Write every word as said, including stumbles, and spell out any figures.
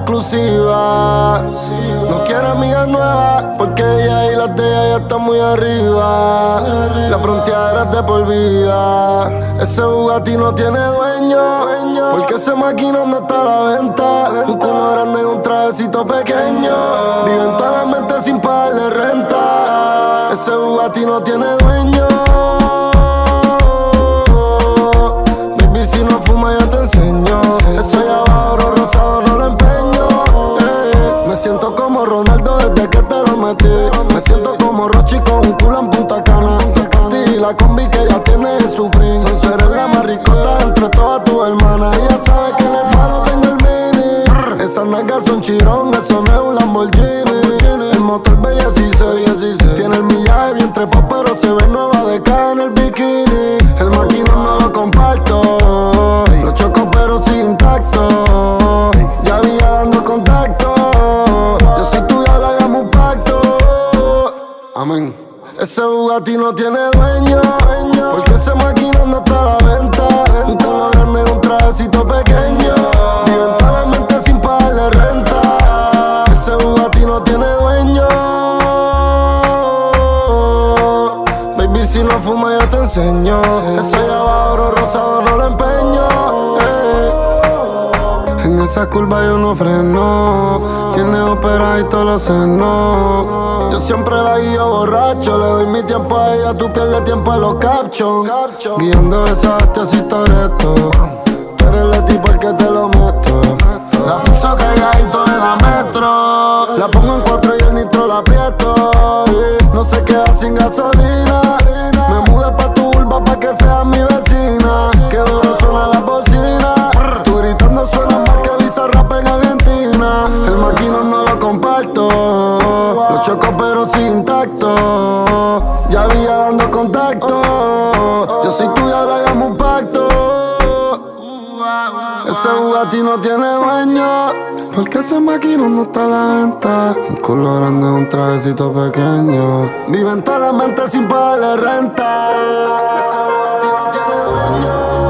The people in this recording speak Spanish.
exclusiva. No quiere amigas nuevas porque ella y las de ella ya están muy arriba. La frontera es de por vida. Ese Bugatti no tiene dueño porque ese máquina no está a la venta. Un culo grande en un trajecito pequeño. Vive en toda la mente sin pagarle renta. Ese Bugatti no tiene dueño. Baby, si no fuma yo te enseño. Eso ya va oro rosado, no lo empeño. eh. Me siento como Ronaldo desde que te lo metí. Me siento como Rochi con un culo en Punta Cana. Y la combi que ya tiene en su print. Son eres la más ricota entre todas tus hermanas. Ella sabe que en el palo tengo el mini. Esas nalgas son chirón, eso no es un Lamborghini. El motor B dieciséis, tiene el millaje bien trepado, pero se ve nueva de cara en el bikini. El maquino no lo comparto, lo choco pero sin intacto. Ya había dando contacto, yo soy tuya, le hagamos un pacto. Amén. Ese Bugatti no tiene dueño, porque ese máquina no está a la venta. Un culo grande en un trajecito pequeño. Vive en toda la mente sin pagarle renta. Ese Bugatti no tiene dueño. Baby, si no fuma yo te enseño. Eso ya va oro rosado, no lo empeño. eh. En esa curva yo no freno. Tiene ópera y todos los senos. Yo siempre la guío borracho. Le doy mi tiempo a ella, tú pierdes tiempo en los captions. Guiando esa bestia si Toretto. Tú eres el tipo el que te lo meto. La piso cargadito en la metro. La pongo en cuatro y el nitro la aprieto. No se queda sin gasolina. Me mudé pa' tu urba pa' que seas mi vecina. Que duro suena la bocina. Tú gritando suena más que Bizarrap en Argentina. El maquino no lo comparto. Lo choco pero sin tacto. Ya había dando contacto. Yo soy tuya, ahora hagamos un pacto. Ese Bugatti no tiene dueño, porque ese maquino no está a la venta. Un culo grande, un trajecito pequeño. Vive en toda la mente sin pagarle renta. Ese Bugatti no tiene dueño.